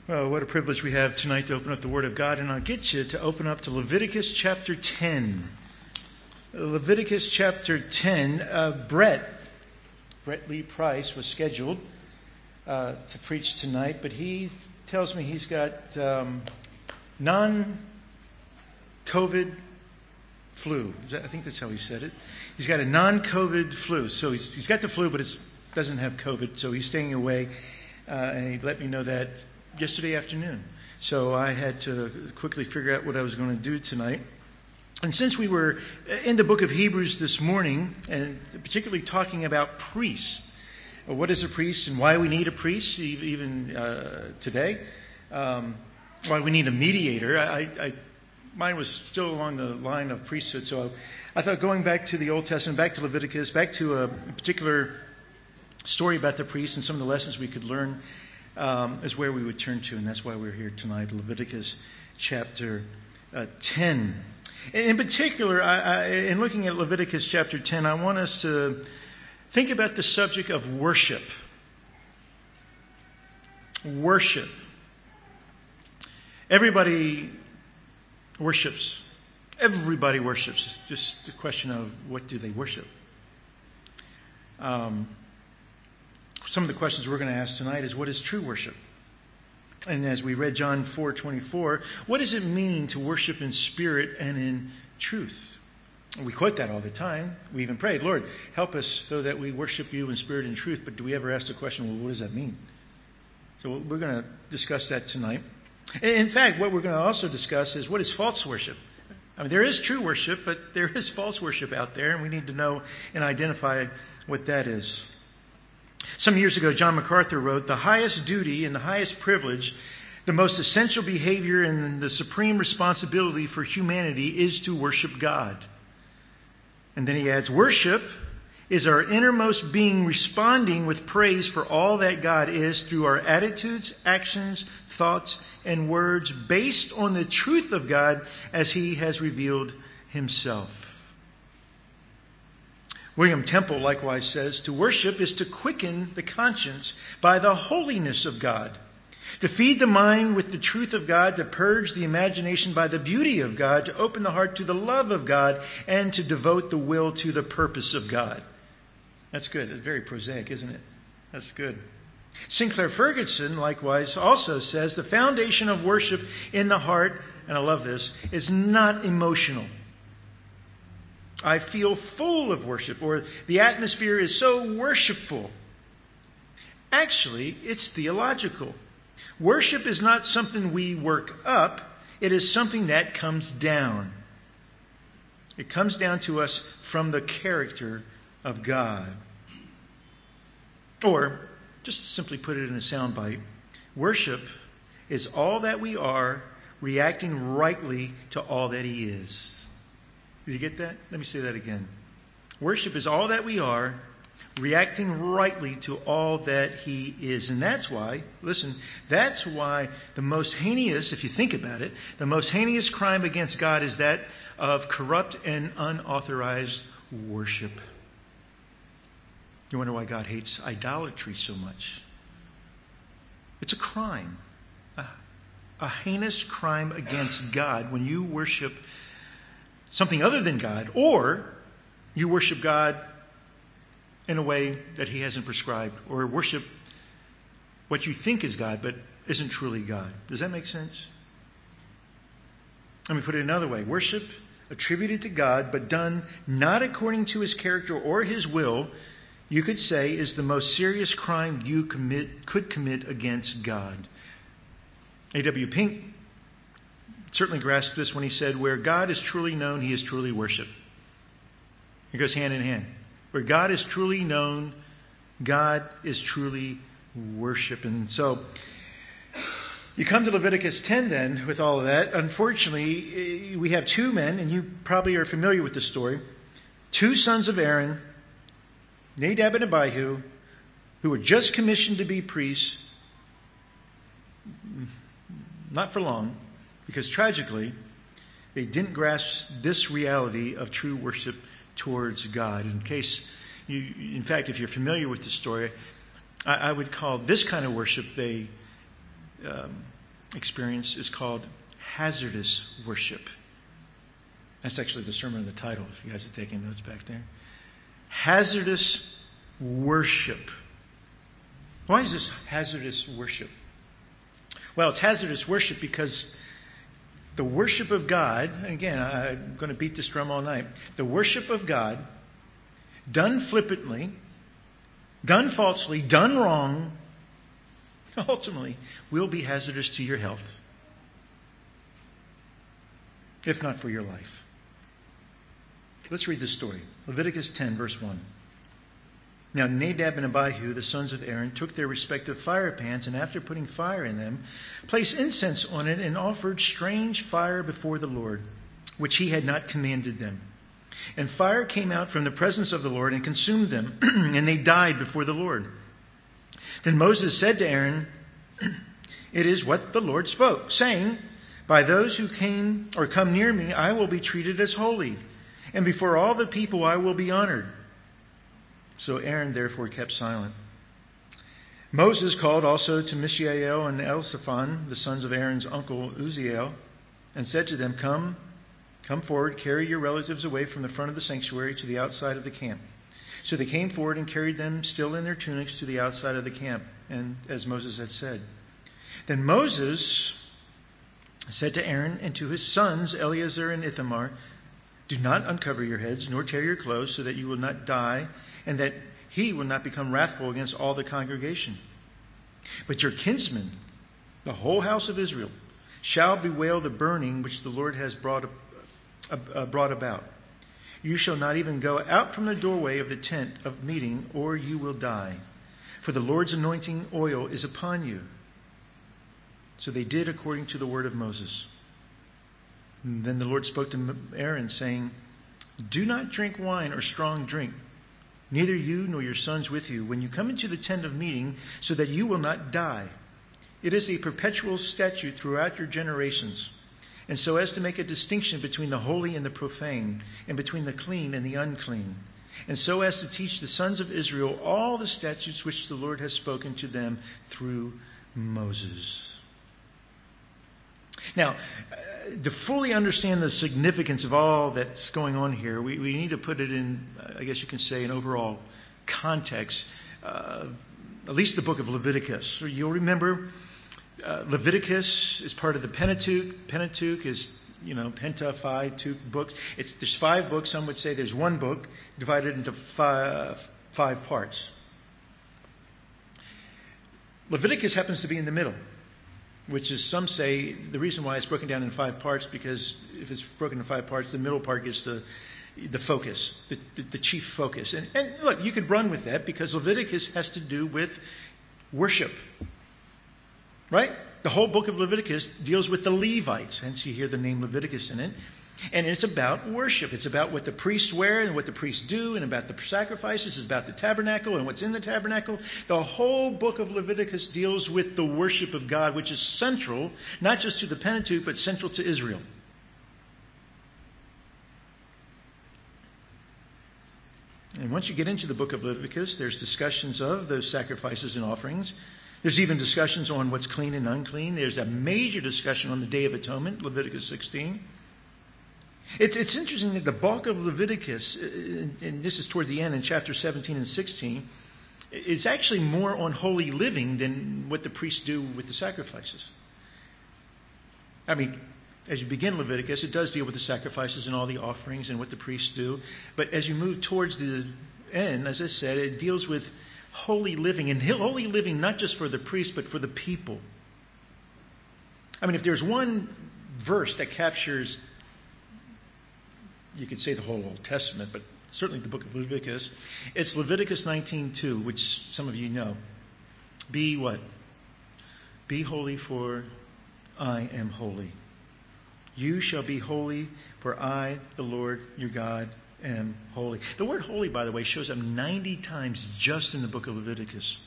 Well, what a privilege we have tonight to open up the Word of God, and I'll get you to open up to Leviticus chapter 10. Leviticus chapter 10. Brett Lee Price was scheduled to preach tonight, but he tells me he's got non-COVID flu. I think that's how he said it. He's got a non-COVID flu. So he's got the flu, but it doesn't have COVID, so he's staying away. And he let me know that yesterday afternoon. So I had to quickly figure out what I was going to do tonight. And since we were in the book of Hebrews this morning, and particularly talking about priests, what is a priest and why we need a priest even today, why we need a mediator, mine was still along the line of priesthood. So I thought going back to the Old Testament, back to Leviticus, back to a particular story about the priests and some of the lessons we could learn is where we would turn to, and that's why we're here tonight, Leviticus chapter 10. In particular, in looking at Leviticus chapter 10, I want us to think about the subject of worship. Worship. Everybody worships. Everybody worships. Just the question of what do they worship? Some of the questions we're going to ask tonight is, what is true worship? And as we read John 4:24, what does it mean to worship in spirit and in truth? We quote that all the time. We even prayed, Lord, help us so that we worship you in spirit and truth. But do we ever ask the question, well, what does that mean? So we're going to discuss that tonight. In fact, what we're going to also discuss is, what is false worship? I mean, there is true worship, but there is false worship out there, and we need to know and identify what that is. Some years ago, John MacArthur wrote, the highest duty and the highest privilege, the most essential behavior and the supreme responsibility for humanity is to worship God. And then he adds, worship is our innermost being responding with praise for all that God is through our attitudes, actions, thoughts, and words based on the truth of God as he has revealed himself. William Temple likewise says, to worship is to quicken the conscience by the holiness of God, to feed the mind with the truth of God, to purge the imagination by the beauty of God, to open the heart to the love of God, and to devote the will to the purpose of God. That's good. It's very prosaic, isn't it? That's good. Sinclair Ferguson likewise also says, the foundation of worship in the heart, and I love this, is not emotional. I feel full of worship, or the atmosphere is so worshipful. Actually, it's theological. Worship is not something we work up. It is something that comes down. It comes down to us from the character of God. Or, just to simply put it in a soundbite, worship is all that we are reacting rightly to all that he is. Did you get that? Let me say that again. Worship is all that we are, reacting rightly to all that he is. And that's why, listen, that's why the most heinous, if you think about it, the most heinous crime against God is that of corrupt and unauthorized worship. You wonder why God hates idolatry so much. It's a crime. A heinous crime against God when you worship something other than God, or you worship God in a way that he hasn't prescribed, or worship what you think is God but isn't truly God. Does that make sense? Let me put it another way. Worship attributed to God but done not according to his character or his will, you could say, is the most serious crime you could commit against God. A.W. Pink certainly grasped this when he said, where God is truly known, he is truly worshipped. It goes hand in hand. Where God is truly known, God is truly worshipped. And so, you come to Leviticus 10 then with all of that. Unfortunately, we have two men, and you probably are familiar with the story. Two sons of Aaron, Nadab and Abihu, who were just commissioned to be priests. Not for long. Because tragically, they didn't grasp this reality of true worship towards God. In fact, if you're familiar with the story, I would call this kind of worship, they experience is called hazardous worship. That's actually the sermon of the title, if you guys are taking notes back there. Hazardous worship. Why is this hazardous worship? Well, it's hazardous worship because the worship of God, and again, I'm going to beat this drum all night. The worship of God, done flippantly, done falsely, done wrong, ultimately will be hazardous to your health, if not for your life. Let's read this story. Leviticus 10, verse 1. Now Nadab and Abihu, the sons of Aaron, took their respective fire pans, and after putting fire in them, placed incense on it and offered strange fire before the Lord, which he had not commanded them. And fire came out from the presence of the Lord and consumed them, and they died before the Lord. Then Moses said to Aaron, "It is what the Lord spoke, saying, by those who come near me, I will be treated as holy, and before all the people I will be honored." So Aaron therefore kept silent. Moses called also to Mishael and Elzaphan, the sons of Aaron's uncle Uzziel, and said to them, Come forward, carry your relatives away from the front of the sanctuary to the outside of the camp. So they came forward and carried them still in their tunics to the outside of the camp, and as Moses had said. Then Moses said to Aaron and to his sons Eleazar and Ithamar, "Do not uncover your heads, nor tear your clothes, so that you will not die, and that he will not become wrathful against all the congregation. But your kinsmen, the whole house of Israel, shall bewail the burning which the Lord has brought about. You shall not even go out from the doorway of the tent of meeting, or you will die. For the Lord's anointing oil is upon you." So they did according to the word of Moses. And then the Lord spoke to Aaron, saying, "Do not drink wine or strong drink, neither you nor your sons with you, when you come into the tent of meeting, so that you will not die. It is a perpetual statute throughout your generations, and so as to make a distinction between the holy and the profane, and between the clean and the unclean, and so as to teach the sons of Israel all the statutes which the Lord has spoken to them through Moses." Now, to fully understand the significance of all that's going on here, we need to put it in, I guess you can say, an overall context, at least the book of Leviticus. So you'll remember Leviticus is part of the Pentateuch. Pentateuch is, Penta, 5 books. There's 5 books. Some would say there's one book divided into five parts. Leviticus happens to be in the middle, which is, some say, the reason why it's broken down in 5 parts, because if it's broken into 5 parts, the middle part gets the focus, the chief focus. And look, you could run with that, because Leviticus has to do with worship. Right? The whole book of Leviticus deals with the Levites, hence you hear the name Leviticus in it. And it's about worship. It's about what the priests wear and what the priests do, and about the sacrifices. It's about the tabernacle and what's in the tabernacle. The whole book of Leviticus deals with the worship of God, which is central, not just to the Pentateuch, but central to Israel. And once you get into the book of Leviticus, there's discussions of those sacrifices and offerings. There's even discussions on what's clean and unclean. There's a major discussion on the Day of Atonement, Leviticus 16. It's interesting that the bulk of Leviticus, and this is toward the end in chapter 17 and 16, is actually more on holy living than what the priests do with the sacrifices. I mean, as you begin Leviticus, it does deal with the sacrifices and all the offerings and what the priests do. But as you move towards the end, as I said, it deals with holy living. And holy living not just for the priests, but for the people. I mean, if there's one verse that captures, you could say, the whole Old Testament, but certainly the book of Leviticus, it's Leviticus 19:2, which some of you know. Be what? Be holy, for I am holy. You shall be holy, for I, the Lord your God, am holy. The word holy, by the way, shows up 90 times just in the book of Leviticus.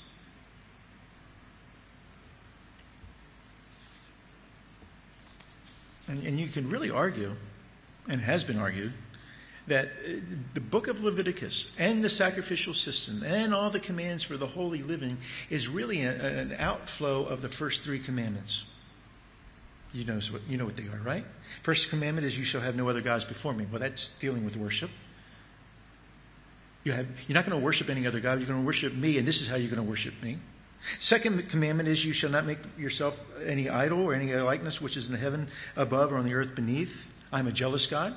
And you can really argue, and has been argued, that the book of Leviticus and the sacrificial system and all the commands for the holy living is really an outflow of the first 3 commandments. You know what they are, right? First commandment is you shall have no other gods before me. Well, that's dealing with worship. You're not going to worship any other God. You're going to worship me, and this is how you're going to worship me. Second commandment is you shall not make yourself any idol or any likeness which is in the heaven above or on the earth beneath. I'm a jealous God.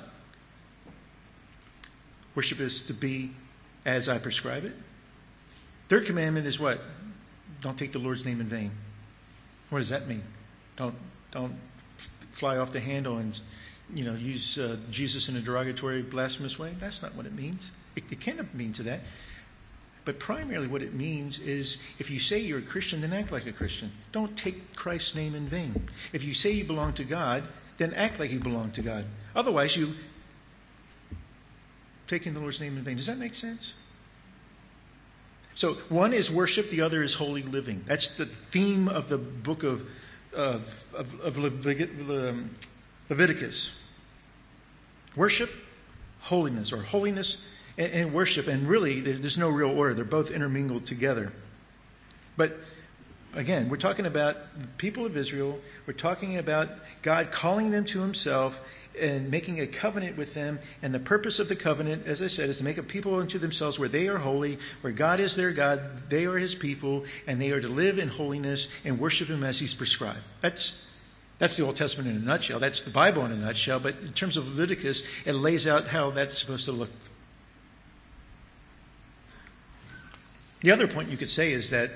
Worship is to be as I prescribe it. Third commandment is what? Don't take the Lord's name in vain. What does that mean? Don't fly off the handle and use Jesus in a derogatory, blasphemous way. That's not what it means. It can mean to that. But primarily what it means is if you say you're a Christian, then act like a Christian. Don't take Christ's name in vain. If you say you belong to God, then act like you belong to God. Otherwise, you taking the Lord's name in vain. Does that make sense? So one is worship, the other is holy living. That's the theme of the book of Leviticus. Worship, holiness, or holiness and worship. And really, there's no real order. They're both intermingled together. But again, we're talking about the people of Israel. We're talking about God calling them to himself and making a covenant with them. And the purpose of the covenant, as I said, is to make a people unto themselves where they are holy, where God is their God, they are his people, and they are to live in holiness and worship him as he's prescribed. That's the Old Testament in a nutshell. That's the Bible in a nutshell. But in terms of Leviticus, it lays out how that's supposed to look. The other point you could say is that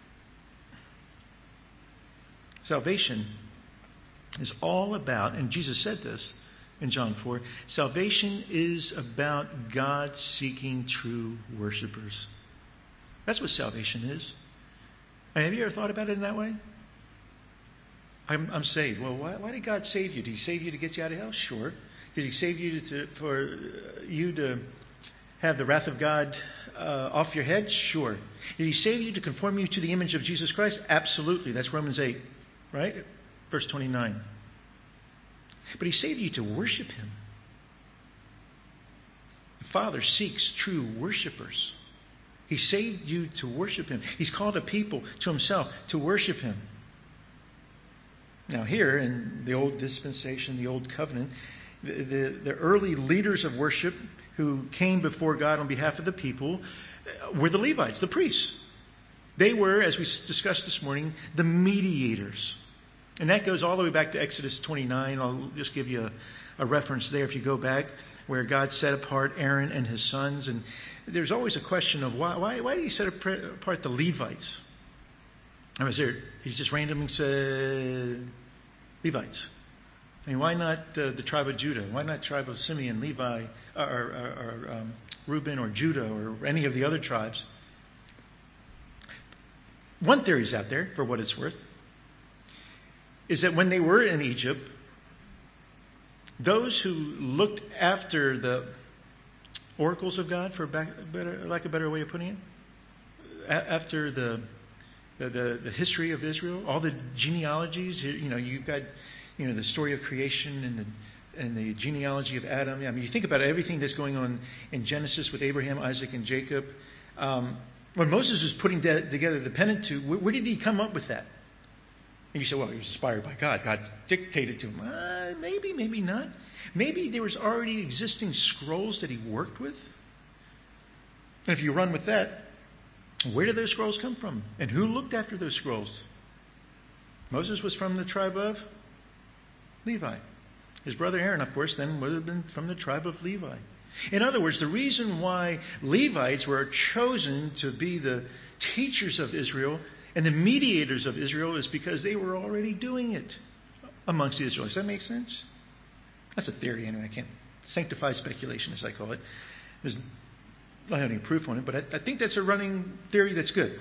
salvation is all about, and Jesus said this in John 4, salvation is about God seeking true worshipers. That's what salvation is. Have you ever thought about it in that way? I'm saved. Well, why did God save you? Did he save you to get you out of hell? Sure. Did he save you for you to have the wrath of God off your head? Sure. Did he save you to conform you to the image of Jesus Christ? Absolutely. That's Romans 8, right? Verse 29. But he saved you to worship him. The Father seeks true worshipers. He saved you to worship him. He's called a people to himself to worship him. Now here in the old dispensation, the old covenant, the early leaders of worship who came before God on behalf of the people were the Levites, the priests. They were, as we discussed this morning, the mediators. And that goes all the way back to Exodus 29. I'll just give you a reference there if you go back, where God set apart Aaron and his sons. And there's always a question of why did he set apart the Levites? He just randomly said Levites. I mean, why not the tribe of Judah? Why not tribe of Simeon, Levi, or Reuben, or Judah, or any of the other tribes? One theory is out there, for what it's worth, is that when they were in Egypt, those who looked after the oracles of God, for lack of a better way of putting it, after the history of Israel, all the genealogies, you've got, the story of creation and the genealogy of Adam. I mean, you think about everything that's going on in Genesis with Abraham, Isaac, and Jacob. When Moses was putting together the Pentateuch, where did he come up with that? And you say, well, he was inspired by God. God dictated to him. Maybe, maybe not. Maybe there was already existing scrolls that he worked with. And if you run with that, where did those scrolls come from? And who looked after those scrolls? Moses was from the tribe of Levi. His brother Aaron, of course, then would have been from the tribe of Levi. In other words, the reason why Levites were chosen to be the teachers of Israel and the mediators of Israel is because they were already doing it amongst the Israelites. Does that make sense? That's a theory anyway. I can't sanctify speculation, as I call it. I don't have any proof on it, but I think that's a running theory that's good.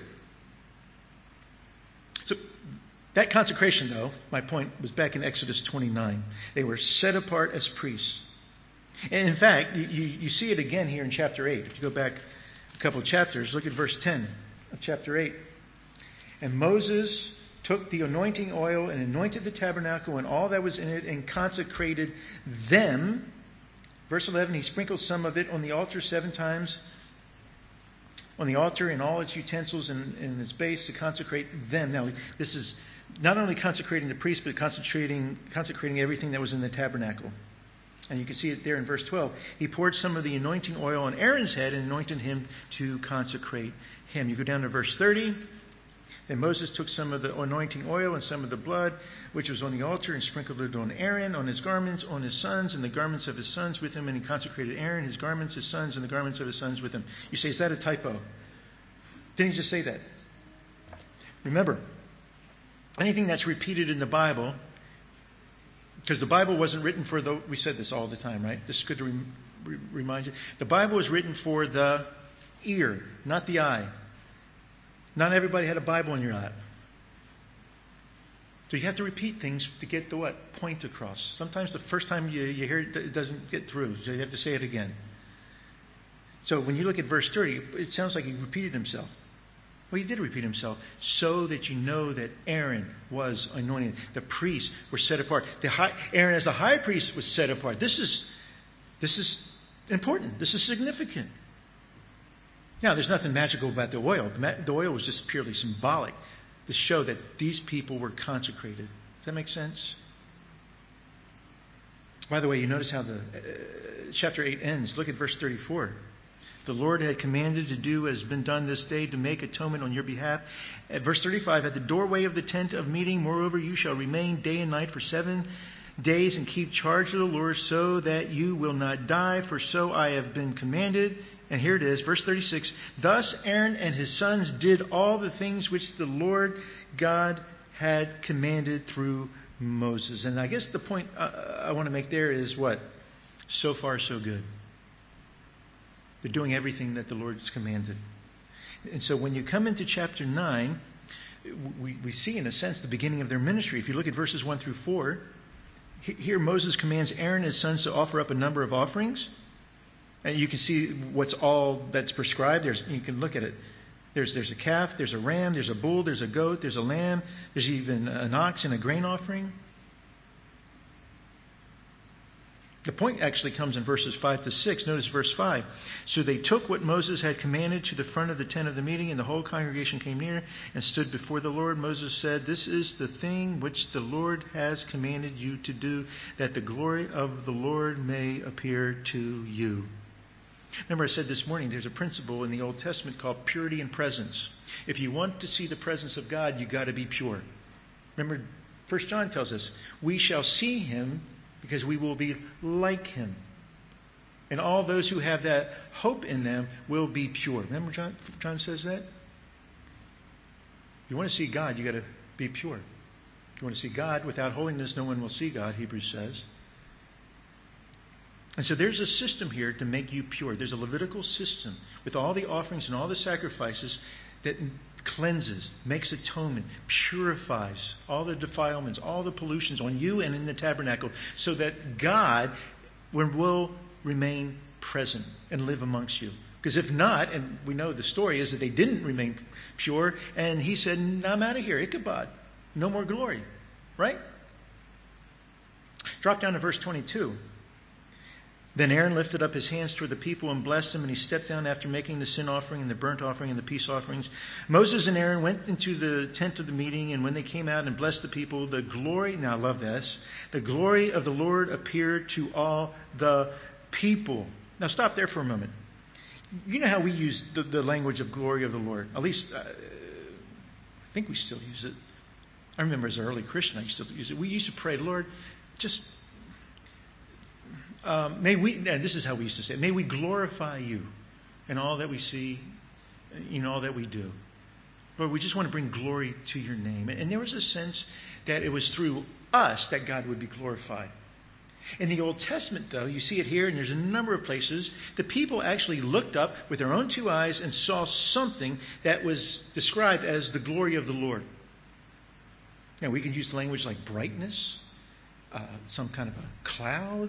So that consecration, though, my point was back in Exodus 29. They were set apart as priests. And in fact, you see it again here in chapter 8. If you go back a couple of chapters, look at verse 10 of chapter 8. And Moses took the anointing oil and anointed the tabernacle and all that was in it and consecrated them. Verse 11, he sprinkled some of it on the altar 7 times, on the altar and all its utensils and its base to consecrate them. Now, this is not only consecrating the priest, but consecrating everything that was in the tabernacle. And you can see it there in verse 12. He poured some of the anointing oil on Aaron's head and anointed him to consecrate him. You go down to verse 30. Then Moses took some of the anointing oil and some of the blood, which was on the altar, and sprinkled it on Aaron, on his garments, on his sons, and the garments of his sons with him. And he consecrated Aaron, his garments, his sons, and the garments of his sons with him. You say, is that a typo? Didn't he just say that? Remember, anything that's repeated in the Bible, because the Bible wasn't written for we said this all the time, right? This is good to remind you. The Bible was written for the ear, not the eye. Not everybody had a Bible in your lap. So you have to repeat things to get the point across. Sometimes the first time you hear it, it doesn't get through, so you have to say it again. So when you look at verse 30, it sounds like he repeated himself. Well, he did repeat himself, so that you know that Aaron was anointed. The priests were set apart. Aaron as a high priest was set apart. This is important. This is significant. Now, there's nothing magical about the oil. The oil was just purely symbolic to show that these people were consecrated. Does that make sense? By the way, you notice how the chapter 8 ends. Look at verse 34. The Lord had commanded to do as has been done this day, to make atonement on your behalf. At verse 35, at the doorway of the tent of meeting, moreover, you shall remain day and night for 7 days and keep charge of the Lord, so that you will not die, for so I have been commanded. And here it is, verse 36. Thus Aaron and his sons did all the things which the Lord God had commanded through Moses. And I guess the point I want to make there is what? So far, so good. They're doing everything that the Lord's commanded. And so when you come into chapter 9, we see, in a sense, the beginning of their ministry. If you look at verses 1 through 4, here Moses commands Aaron and his sons to offer up a number of offerings. And you can see what's all that's prescribed. You can look at it. There's a calf, there's a ram, there's a bull, there's a goat, there's a lamb, there's even an ox and a grain offering. The point actually comes in verses 5 to 6. Notice verse 5. So they took what Moses had commanded to the front of the tent of the meeting, and the whole congregation came near and stood before the Lord. Moses said, this is the thing which the Lord has commanded you to do, that the glory of the Lord may appear to you. Remember, I said this morning, there's a principle in the Old Testament called purity and presence. If you want to see the presence of God, you've got to be pure. Remember, 1 John tells us, we shall see him because we will be like him. And all those who have that hope in them will be pure. Remember John says that? You want to see God, you've got to be pure. You want to see God, without holiness, no one will see God, Hebrews says. And so there's a system here to make you pure. There's a Levitical system with all the offerings and all the sacrifices that cleanses, makes atonement, purifies all the defilements, all the pollutions on you and in the tabernacle, so that God will remain present and live amongst you. Because if not, and we know the story is that they didn't remain pure, and he said, I'm out of here, Ichabod, no more glory. Right? Drop down to verse 22. Then Aaron lifted up his hands toward the people and blessed them, and he stepped down after making the sin offering and the burnt offering and the peace offerings. Moses and Aaron went into the tent of the meeting, and when they came out and blessed the people, the glory, now I love this, the glory of the Lord appeared to all the people. Now stop there for a moment. You know how we use the language of glory of the Lord? At least, I think we still use it. I remember as an early Christian, I used to use it. We used to pray, Lord, just... may we, and this is how we used to say it, may we glorify you in all that we see, in all that we do. Lord, we just want to bring glory to your name. And there was a sense that it was through us that God would be glorified. In the Old Testament, though, you see it here, and there's a number of places, the people actually looked up with their own two eyes and saw something that was described as the glory of the Lord. Now, we can use language like brightness, some kind of a cloud.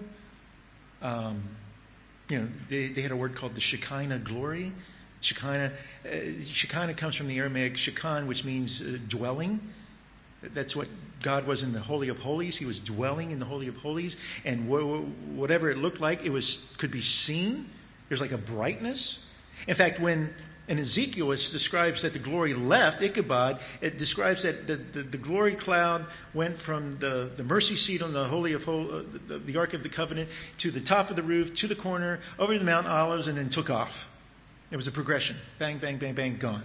They had a word called the Shekinah glory. Shekinah comes from the Aramaic shekan, which means dwelling. That's what God was in the Holy of Holies. He was dwelling in the Holy of Holies, and whatever it looked like, could be seen. There's like a brightness. In fact, when in Ezekiel it describes that the glory left Ichabod, it describes that the glory cloud went from the mercy seat on the Holy of the Ark of the Covenant to the top of the roof, to the corner, over to the Mount Olives, and then took off. It was a progression. Bang, bang, bang, bang, gone.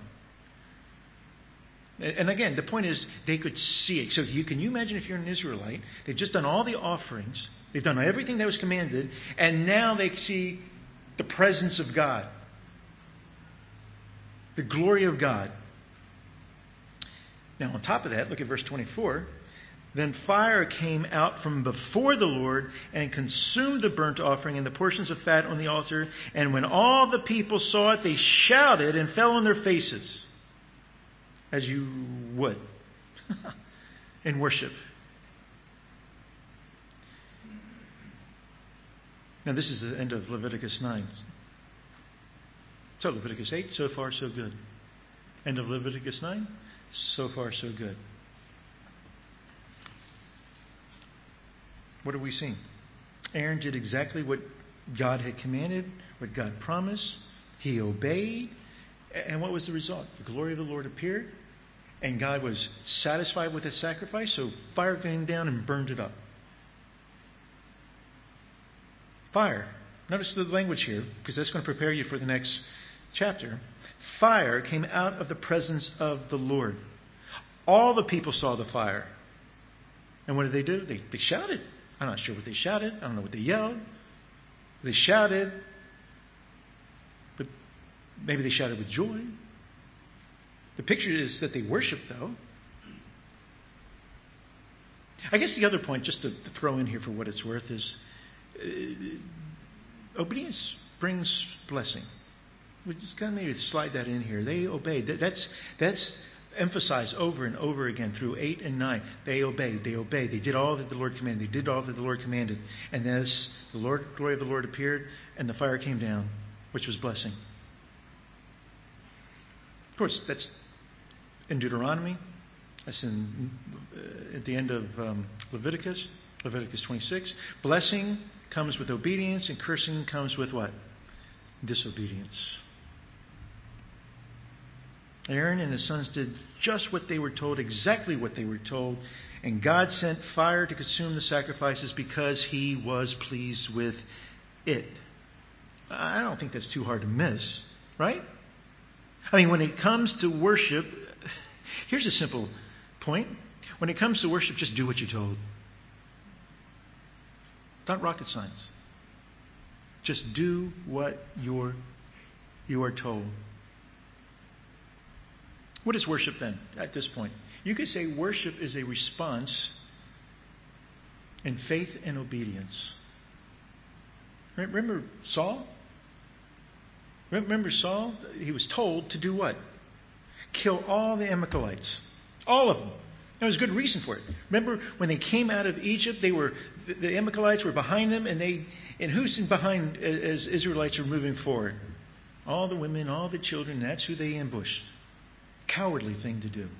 And again, the point is they could see it. So can you imagine if you're an Israelite, they've just done all the offerings, they've done everything that was commanded, and now they see the presence of God. The glory of God. Now on top of that, look at verse 24. Then fire came out from before the Lord and consumed the burnt offering and the portions of fat on the altar. And when all the people saw it, they shouted and fell on their faces, as you would, in worship. Now this is the end of Leviticus 9. So Leviticus 8, so far so good. End of Leviticus 9, so far so good. What have we seen? Aaron did exactly what God had commanded, what God promised. He obeyed. And what was the result? The glory of the Lord appeared, and God was satisfied with his sacrifice, so fire came down and burned it up. Fire. Notice the language here, because that's going to prepare you for the next chapter. Fire came out of the presence of the Lord. All the people saw the fire. And what did they do? They shouted. I'm not sure what they shouted. I don't know what they yelled. They shouted. But maybe they shouted with joy. The picture is that they worshiped, though. I guess the other point, just to throw in here for what it's worth, is obedience brings blessing. We just kind of maybe slide that in here. They obeyed. That's emphasized over and over again through 8 and 9. They obeyed. They obeyed. They did all that the Lord commanded. They did all that the Lord commanded. And as the glory of the Lord appeared, and the fire came down, which was blessing. Of course, that's in Deuteronomy. That's at the end of Leviticus 26. Blessing comes with obedience, and cursing comes with what? Disobedience. Aaron and his sons did just what they were told, exactly what they were told. And God sent fire to consume the sacrifices because he was pleased with it. I don't think that's too hard to miss, right? I mean, when it comes to worship, here's a simple point. When it comes to worship, just do what you're told. Not rocket science. Just do what you are told. What is worship then at this point? You could say worship is a response in faith and obedience. Remember Saul? Remember Saul? He was told to do what? Kill all the Amalekites. All of them. There was good reason for it. Remember when they came out of Egypt, the Amalekites were behind them, and who's in behind as Israelites are moving forward? All the women, all the children, that's who they ambushed. Cowardly thing to do.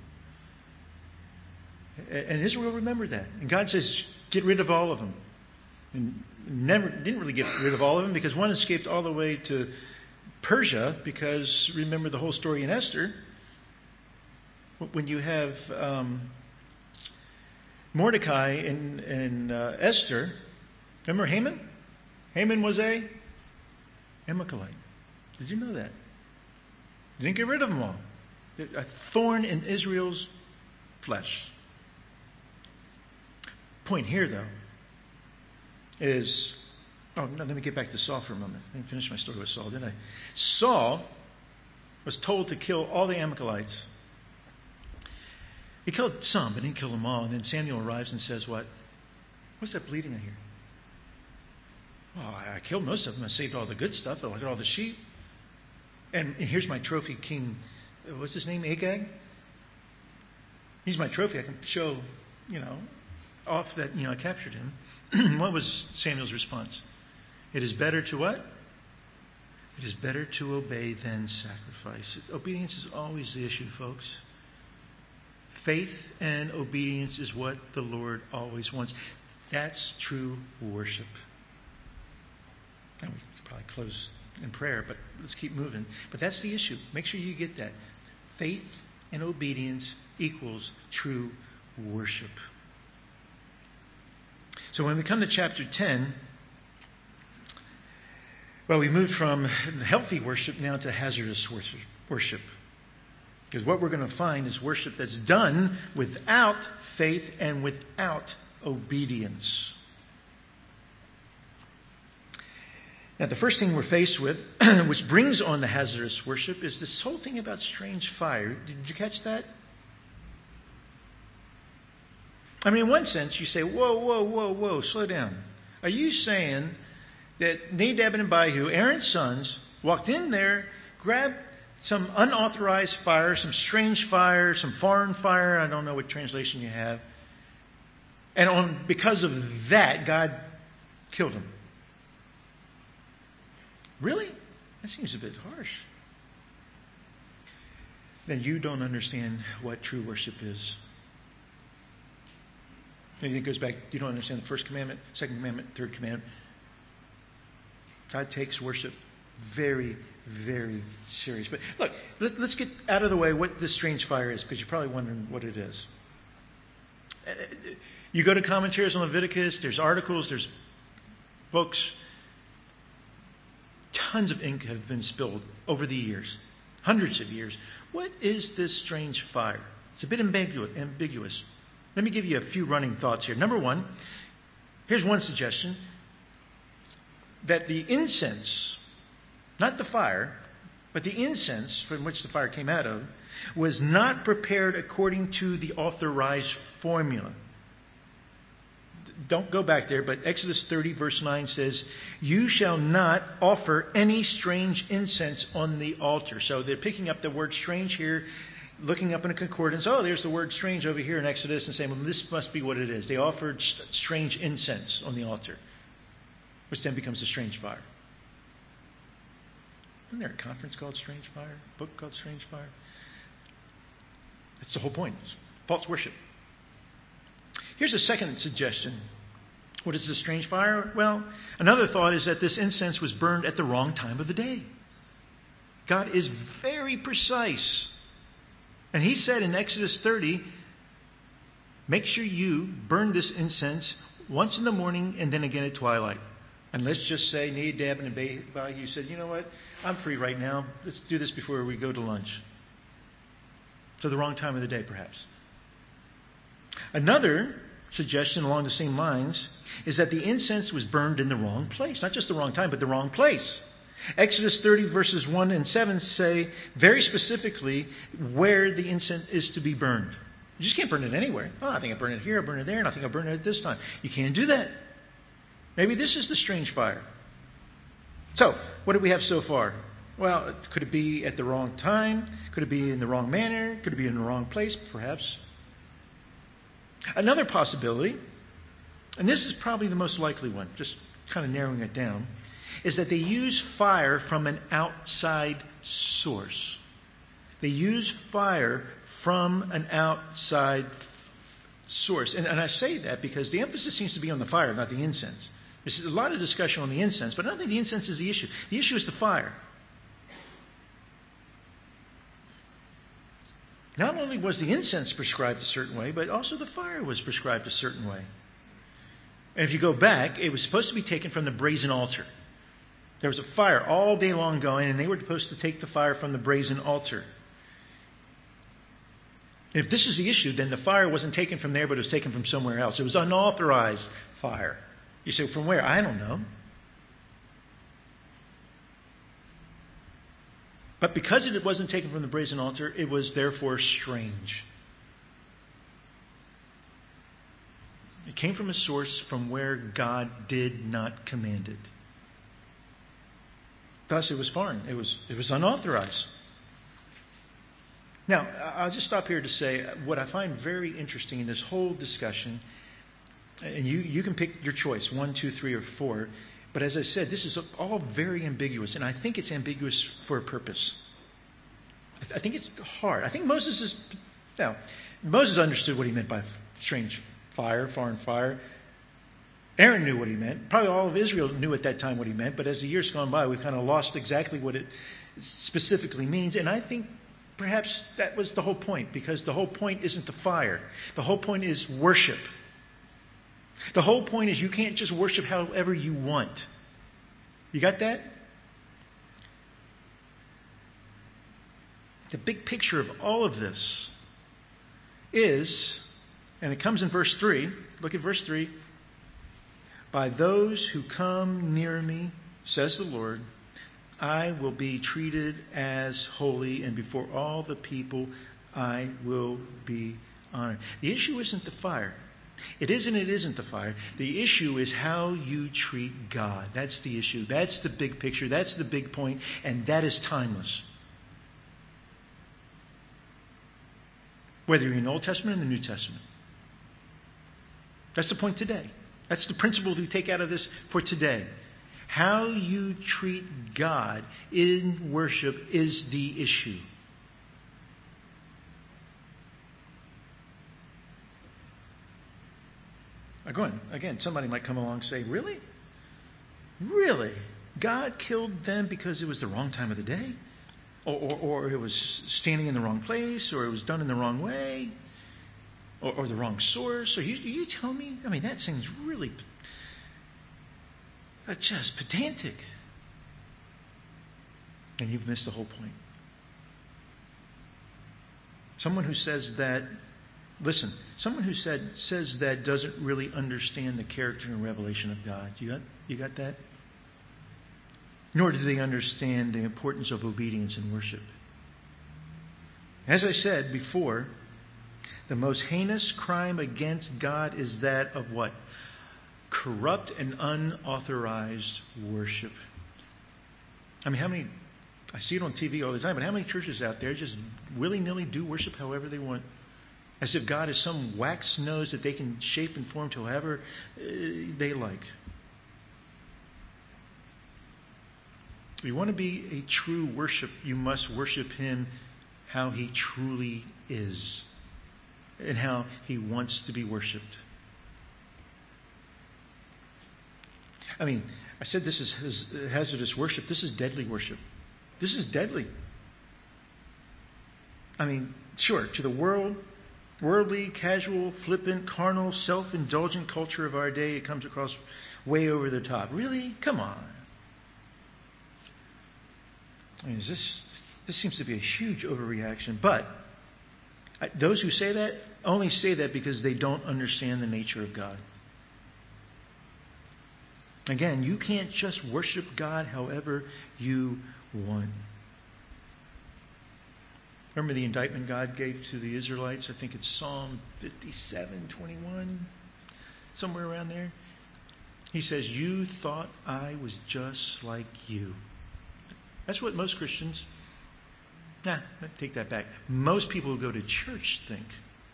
And Israel remembered that. And God says, get rid of all of them. And didn't really get rid of all of them because one escaped all the way to Persia because remember the whole story in Esther. When you have Mordecai and Esther, remember Haman? Haman was a Amalekite. Did you know that? You didn't get rid of them all. A thorn in Israel's flesh. Point here, though, is... Oh, no, let me get back to Saul for a moment. I didn't finish my story with Saul, did I? Saul was told to kill all the Amalekites. He killed some, but didn't kill them all. And then Samuel arrives and says, what? What's that bleeding I hear? Well, I killed most of them. I saved all the good stuff. I look at all the sheep. And here's my trophy king. What's his name? Agag? He's my trophy. I can show, off that, I captured him. What was Samuel's response? It is better to what? It is better to obey than sacrifice. Obedience is always the issue, folks. Faith and obedience is what the Lord always wants. That's true worship. And we could probably close in prayer, but let's keep moving. But that's the issue. Make sure you get that. Faith and obedience equals true worship. So when we come to chapter 10, well, we moved from healthy worship now to hazardous worship. Because what we're going to find is worship that's done without faith and without obedience. Now, the first thing we're faced with, which brings on the hazardous worship, is this whole thing about strange fire. Did you catch that? I mean, in one sense, you say, whoa, slow down. Are you saying that Nadab and Abihu, Aaron's sons, walked in there, grabbed some unauthorized fire, some strange fire, some foreign fire, I don't know what translation you have, and because of that, God killed them? Really? That seems a bit harsh. Then you don't understand what true worship is. Maybe it goes back, you don't understand the first commandment, second commandment, third commandment. God takes worship very, very serious. But look, let's get out of the way what this strange fire is, because you're probably wondering what it is. You go to commentaries on Leviticus, there's articles, there's books. Tons of ink have been spilled over the years, hundreds of years. What is this strange fire? It's a bit ambiguous. Let me give you a few running thoughts here. Number one, here's one suggestion, that the incense, not the fire, but the incense from which the fire came out of, was not prepared according to the authorized formula. Don't go back there, but Exodus 30 verse 9 says, "You shall not offer any strange incense on the altar." So they're picking up the word strange here, looking up in a concordance. Oh, there's the word strange over here in Exodus, and saying, well, this must be what it is. They offered strange incense on the altar, which then becomes a strange fire. Isn't there a conference called Strange Fire? A book called Strange Fire? That's the whole point. It's false worship. Here's a second suggestion. What is the strange fire? Well, another thought is that this incense was burned at the wrong time of the day. God is very precise. And he said in Exodus 30, make sure you burn this incense once in the morning and then again at twilight. And let's just say Nadab and Abihu said, you know what? I'm free right now. Let's do this before we go to lunch. So the wrong time of the day, perhaps. Another suggestion along the same lines is that the incense was burned in the wrong place. Not just the wrong time, but the wrong place. Exodus 30 verses 1 and 7 say very specifically where the incense is to be burned. You just can't burn it anywhere. Oh, I think I burn it here, I burn it there, and I think I burn it at this time. You can't do that. Maybe this is the strange fire. So, what do we have so far? Well, could it be at the wrong time? Could it be in the wrong manner? Could it be in the wrong place? Perhaps. Another possibility, and this is probably the most likely one, just kind of narrowing it down, is that they use fire from an outside source. They use fire from an outside source. And I say that because the emphasis seems to be on the fire, not the incense. There's a lot of discussion on the incense, but I don't think the incense is the issue. The issue is the fire. Not only was the incense prescribed a certain way, but also the fire was prescribed a certain way. And if you go back, it was supposed to be taken from the brazen altar. There was a fire all day long going, and they were supposed to take the fire from the brazen altar. And if this is the issue, then the fire wasn't taken from there, but it was taken from somewhere else. It was unauthorized fire. You say, from where? I don't know. But because it wasn't taken from the brazen altar, it was therefore strange. It came from a source from where God did not command it. Thus, it was foreign. It was unauthorized. Now, I'll just stop here to say what I find very interesting in this whole discussion, and you can pick your choice, 1, 2, 3, or 4. But as I said, this is all very ambiguous, and I think it's ambiguous for a purpose. I think it's hard. I think Moses understood what he meant by strange fire, foreign fire. Aaron knew what he meant. Probably all of Israel knew at that time what he meant, but as the years gone by, we've kind of lost exactly what it specifically means. And I think perhaps that was the whole point, because the whole point isn't the fire. The whole point is worship. The whole point is you can't just worship however you want. You got that? The big picture of all of this is, and it comes in verse 3. Look at verse 3. By those who come near me, says the Lord, I will be treated as holy, and before all the people I will be honored. The issue isn't the fire. It isn't the fire. The issue is how you treat God. That's the issue. That's the big picture. That's the big point, and that is timeless. Whether you're in the Old Testament or the New Testament. That's the point today. That's the principle we take out of this for today. How you treat God in worship is the issue. Again, somebody might come along and say, really? Really? God killed them because it was the wrong time of the day? Or it was standing in the wrong place, or it was done in the wrong way, or the wrong source? Or you tell me? I mean, that seems really just pedantic. And you've missed the whole point. Someone who says that, listen, someone who says that doesn't really understand the character and revelation of God. You got that? Nor do they understand the importance of obedience and worship. As I said before, the most heinous crime against God is that of what? Corrupt and unauthorized worship. I mean, I see it on TV all the time, but how many churches out there just willy-nilly do worship however they want? As if God is some wax nose that they can shape and form to however they like. If you want to be a true worship, you must worship Him how He truly is and how He wants to be worshipped. I mean, I said this is hazardous worship. This is deadly worship. This is deadly. I mean, sure, to the worldly, casual, flippant, carnal, self-indulgent culture of our day, it comes across way over the top. Really? Come on. I mean, this seems to be a huge overreaction. But those who say that only say that because they don't understand the nature of God. Again, you can't just worship God however you want. Remember the indictment God gave to the Israelites? I think it's Psalm 57:21, somewhere around there. He says, you thought I was just like you. That's what most Christians, take that back. Most people who go to church think.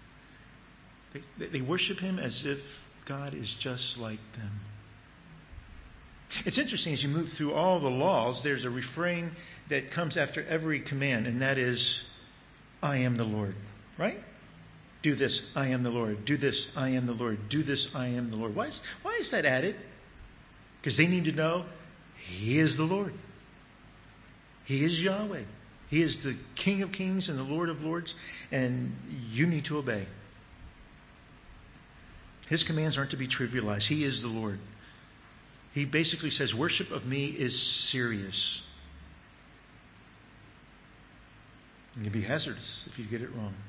They worship Him as if God is just like them. It's interesting, as you move through all the laws, there's a refrain that comes after every command, and that is, I am the Lord. Right? Do this, I am the Lord. Do this, I am the Lord. Do this, I am the Lord. Why is that added? Because they need to know He is the Lord. He is Yahweh. He is the King of Kings and the Lord of Lords, and you need to obey. His commands aren't to be trivialized. He is the Lord. He basically says, worship of me is serious. It can be hazardous if you get it wrong.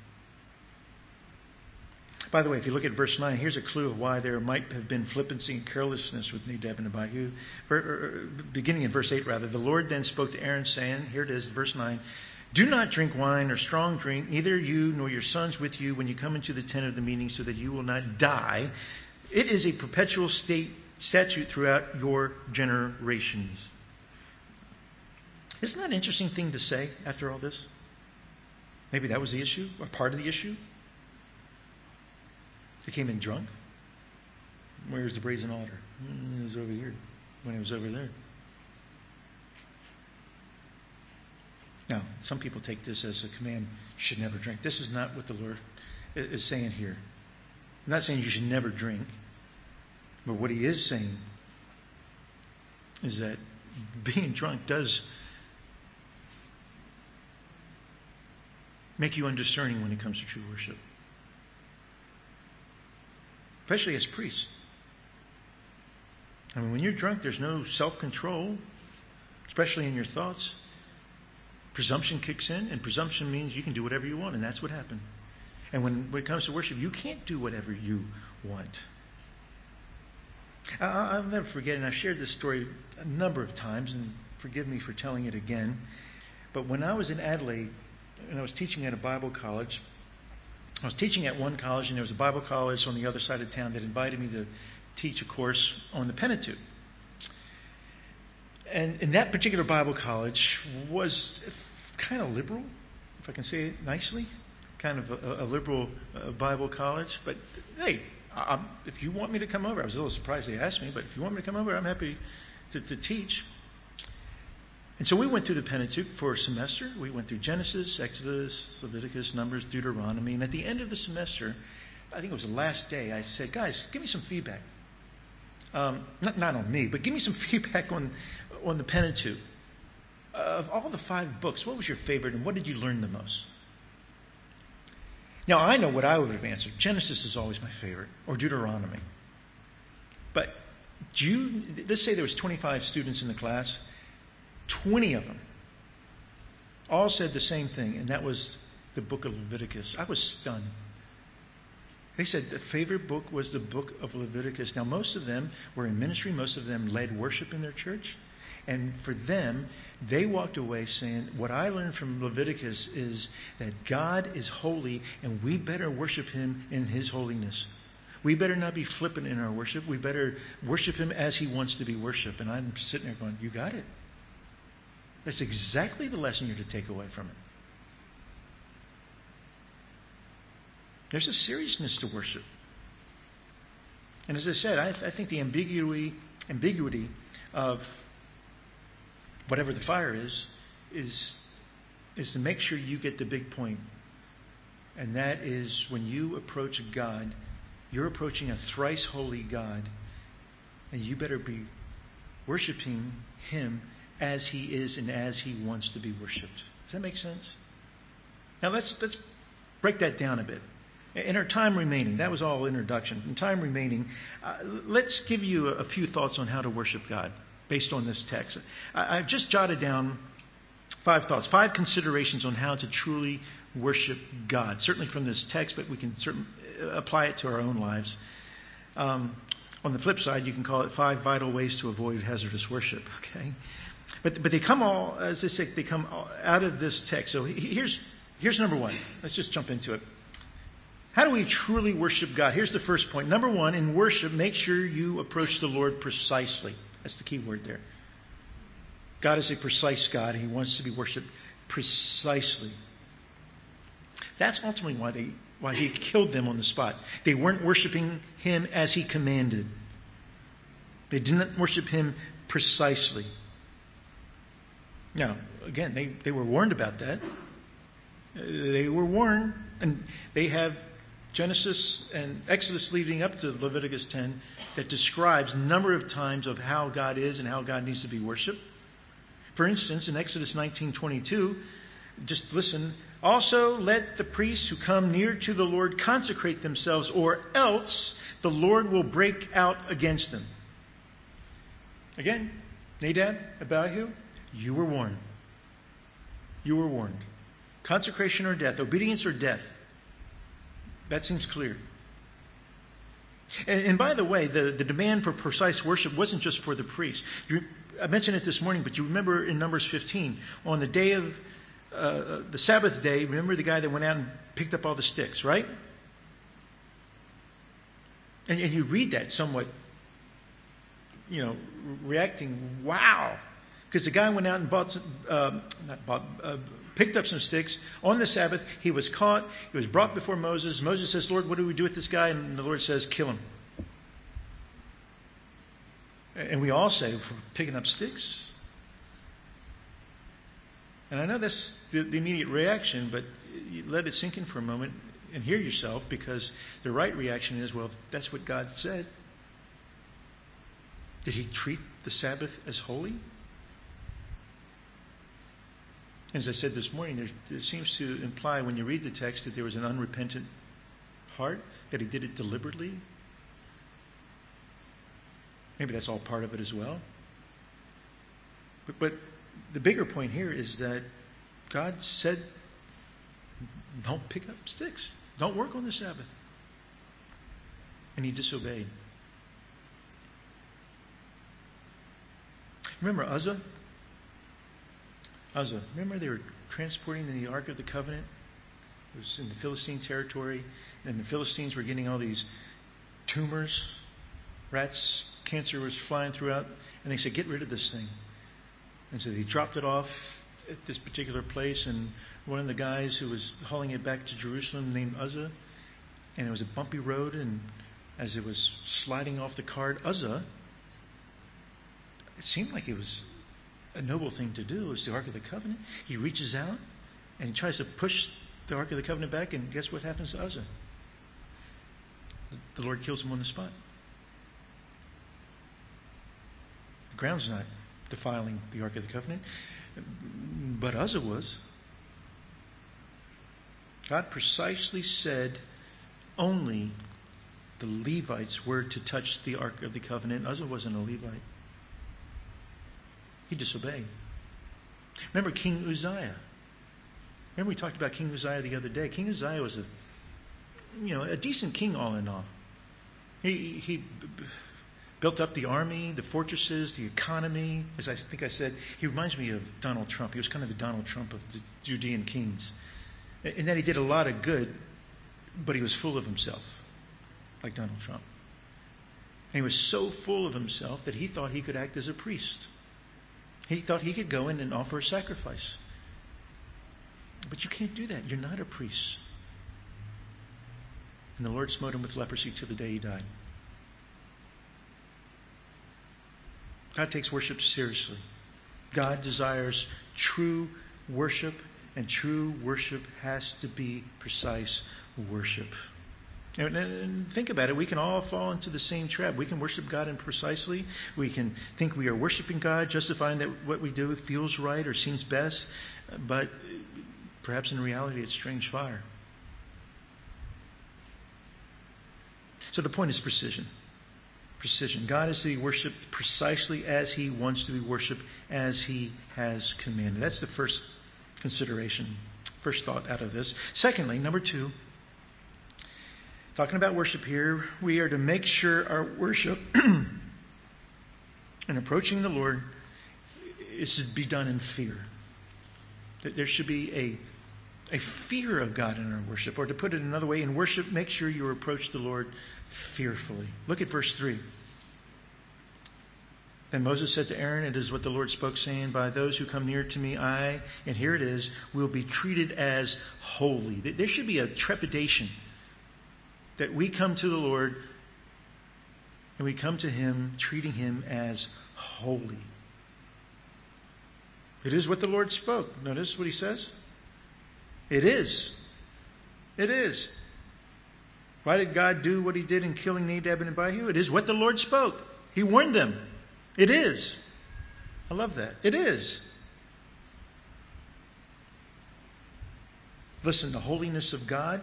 By the way, if you look at verse 9, here's a clue of why there might have been flippancy and carelessness with Nadab and Abihu. Beginning in verse 8, rather. The Lord then spoke to Aaron, saying, here it is, verse 9, do not drink wine or strong drink, neither you nor your sons with you, when you come into the tent of the meeting, so that you will not die. It is a perpetual statute throughout your generations. Isn't that an interesting thing to say after all this? Maybe that was the issue, or part of the issue. They came in drunk. Where's the brazen altar? It was over here when it was over there. Now, some people take this as a command, you should never drink. This is not what the Lord is saying here. I'm not saying you should never drink. But what he is saying is that being drunk does make you undiscerning when it comes to true worship. Especially as priests. I mean, when you're drunk, there's no self-control, especially in your thoughts. Presumption kicks in, and presumption means you can do whatever you want, and that's what happened. And when it comes to worship, you can't do whatever you want. I'll never forget, and I've shared this story a number of times, and forgive me for telling it again, but when I was in Adelaide, and I was teaching at a Bible college, I was teaching at one college, and there was a Bible college on the other side of town that invited me to teach a course on the Pentateuch. And in that particular Bible college was kind of liberal, if I can say it nicely, kind of a liberal Bible college. But hey, if you want me to come over, I was a little surprised they asked me, but if you want me to come over, I'm happy to teach. And so we went through the Pentateuch for a semester. We went through Genesis, Exodus, Leviticus, Numbers, Deuteronomy. And at the end of the semester, I think it was the last day, I said, guys, give me some feedback. Not on me, but give me some feedback on the Pentateuch. Of all the 5 books, what was your favorite and what did you learn the most? Now, I know what I would have answered. Genesis is always my favorite, or Deuteronomy. But let's say there was 25 students in the class. 20 of them all said the same thing, and that was the book of Leviticus. I was stunned. They said the favorite book was the book of Leviticus. Now, most of them were in ministry. Most of them led worship in their church. And for them, they walked away saying, what I learned from Leviticus is that God is holy, and we better worship Him in His holiness. We better not be flippant in our worship. We better worship Him as He wants to be worshipped. And I'm sitting there going, you got it. That's exactly the lesson you're to take away from it. There's a seriousness to worship. And as I said, I think the ambiguity of whatever the fire is to make sure you get the big point. And that is when you approach God, you're approaching a thrice holy God, and you better be worshiping Him as He is and as He wants to be worshipped. Does that make sense? Now let's break that down a bit. In our time remaining, that was all introduction. In time remaining, let's give you a few thoughts on how to worship God based on this text. I've just jotted down 5 thoughts, 5 considerations on how to truly worship God. Certainly from this text, but we can certainly apply it to our own lives. On the flip side, you can call it 5 vital ways to avoid hazardous worship. Okay, but they come all, as I say, they come out of this text. So here's number 1. Let's just jump into it. How do we truly worship God? Here's the first point. Number 1, in worship, make sure you approach the Lord precisely. That's the key word there. God is a precise God, and He wants to be worshipped precisely. That's ultimately why He killed them on the spot. They weren't worshiping Him as He commanded. They didn't worship Him precisely. Now, again, they were warned about that. They were warned, and they have Genesis and Exodus leading up to Leviticus 10 that describes a number of times of how God is and how God needs to be worshipped. For instance, in Exodus 19:22, just listen, also let the priests who come near to the Lord consecrate themselves, or else the Lord will break out against them. Again, Nadab, Abihu, you were warned. You were warned. Consecration or death, obedience or death. That seems clear. And by the way, the demand for precise worship wasn't just for the priests. I mentioned it this morning, but you remember in Numbers 15, on the day of the Sabbath day, remember the guy that went out and picked up all the sticks, right? And you read that somewhat, reacting, wow. Because the guy went out and picked up some sticks on the Sabbath. He was caught. He was brought before Moses. Moses says, Lord, what do we do with this guy? And the Lord says, kill him. And we all say, for picking up sticks? And I know that's the immediate reaction, but you let it sink in for a moment and hear yourself, because the right reaction is, well, that's what God said. Did he treat the Sabbath as holy? As I said this morning, there seems to imply when you read the text that there was an unrepentant heart, that he did it deliberately. Maybe that's all part of it as well. But the bigger point here is that God said, don't pick up sticks. Don't work on the Sabbath. And he disobeyed. Remember Uzzah? Remember they were transporting the Ark of the Covenant? It was in the Philistine territory, and the Philistines were getting all these tumors, rats, cancer was flying throughout, and they said, get rid of this thing. And so they dropped it off at this particular place, and one of the guys who was hauling it back to Jerusalem named Uzzah, and it was a bumpy road, and as it was sliding off the cart, Uzzah, it seemed like it was a noble thing to do. It was the Ark of the Covenant. He reaches out and he tries to push the Ark of the Covenant back, and guess what happens to Uzzah? The Lord kills him on the spot. The ground's not defiling the Ark of the Covenant, but Uzzah was. God precisely said only the Levites were to touch the Ark of the Covenant. Uzzah wasn't a Levite. He disobeyed. Remember King Uzziah. Remember we talked about King Uzziah the other day. King Uzziah was a decent king all in all. He built up the army, the fortresses, the economy. As I think I said, he reminds me of Donald Trump. He was kind of the Donald Trump of the Judean kings. In that he did a lot of good, but he was full of himself, like Donald Trump. And he was so full of himself that he thought he could act as a priest. He thought he could go in and offer a sacrifice. But you can't do that. You're not a priest. And the Lord smote him with leprosy till the day he died. God takes worship seriously. God desires true worship, and true worship has to be precise worship. And think about it. We can all fall into the same trap. We can worship God imprecisely. We can think we are worshiping God, justifying that what we do feels right or seems best. But perhaps in reality it's strange fire. So the point is precision. Precision. God is to be worshipped precisely as he wants to be worshipped, as he has commanded. That's the first consideration, first thought out of this. Secondly, number 2, talking about worship here, we are to make sure our worship in approaching the Lord is to be done in fear. That there should be a fear of God in our worship. Or to put it another way, in worship, make sure you approach the Lord fearfully. Look at verse 3. Then Moses said to Aaron, it is what the Lord spoke, saying, by those who come near to me, I, and here it is, will be treated as holy. There should be a trepidation that we come to the Lord and we come to him treating him as holy. It is what the Lord spoke. Notice what he says. It is. It is. Why did God do what he did in killing Nadab and Abihu? It is what the Lord spoke. He warned them. It is. I love that. It is. Listen, the holiness of God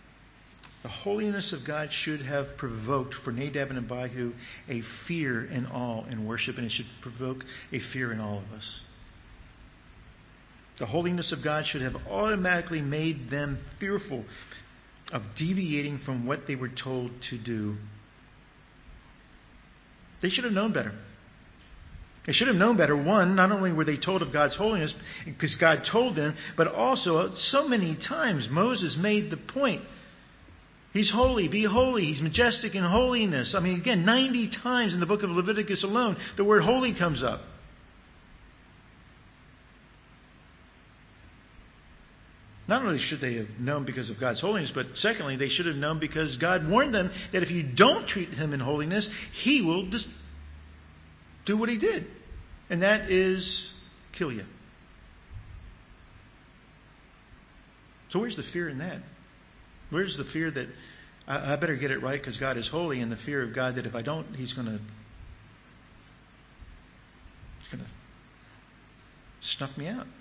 should have provoked for Nadab and Abihu a fear and awe in worship, and it should provoke a fear in all of us. The holiness of God should have automatically made them fearful of deviating from what they were told to do. They should have known better. They should have known better. One, not only were they told of God's holiness because God told them, but also so many times Moses made the point. He's holy, be holy. He's majestic in holiness. I mean, again, 90 times in the book of Leviticus alone, the word holy comes up. Not only should they have known because of God's holiness, but secondly, they should have known because God warned them that if you don't treat him in holiness, he will just do what he did. And that is kill you. So where's the fear in that? Where's the fear that I better get it right because God is holy, and the fear of God that if I don't, he's going to going to snuff me out.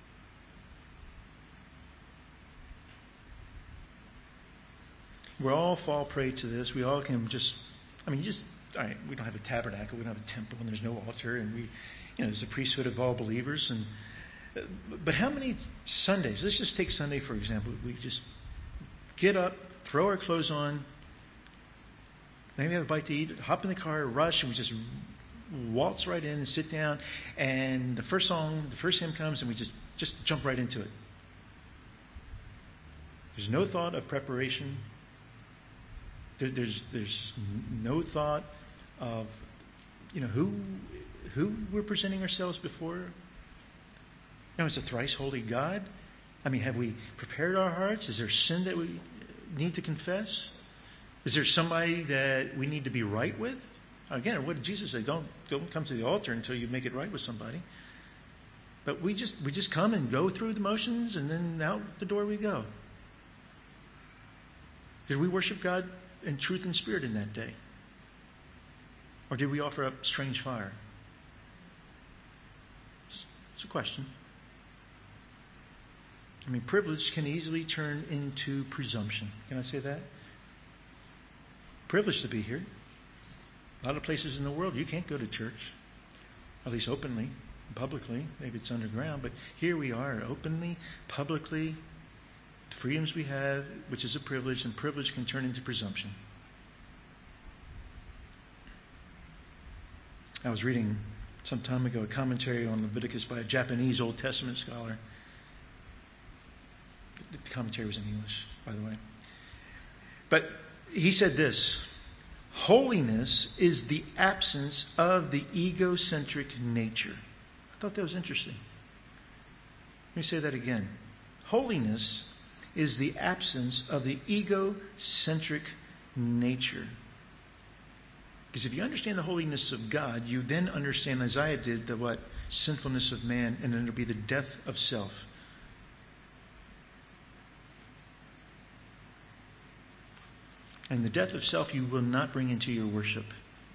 We all fall prey to this. We all can all right, we don't have a tabernacle, we don't have a temple, and there's no altar, and there's a priesthood of all believers. But how many Sundays, let's just take Sunday for example, we just get up, throw our clothes on, maybe have a bite to eat, hop in the car, rush, and we just waltz right in and sit down, and the first hymn comes, and we just jump right into it. There's no thought of preparation. There's no thought of who we're presenting ourselves before. Now, it's a thrice holy God. I mean, have we prepared our hearts? Is there sin that we need to confess? Is there somebody that we need to be right with? Again, what did Jesus say? Don't come to the altar until you make it right with somebody. But we just come and go through the motions, and then out the door we go. Did we worship God in truth and spirit in that day? Or did we offer up strange fire? It's a question. I mean, privilege can easily turn into presumption. Can I say that? Privileged to be here. A lot of places in the world you can't go to church, at least openly, publicly. Maybe it's underground, but here we are, openly, publicly. The freedoms we have, which is a privilege, and privilege can turn into presumption. I was reading some time ago a commentary on Leviticus by a Japanese Old Testament scholar. The commentary was in English, by the way. But he said this: holiness is the absence of the egocentric nature. I thought that was interesting. Let me say that again. Holiness is the absence of the egocentric nature. Because if you understand the holiness of God, you then understand, as I did, the what? Sinfulness of man, and then it'll be the death of self. And the death of self you will not bring into your worship.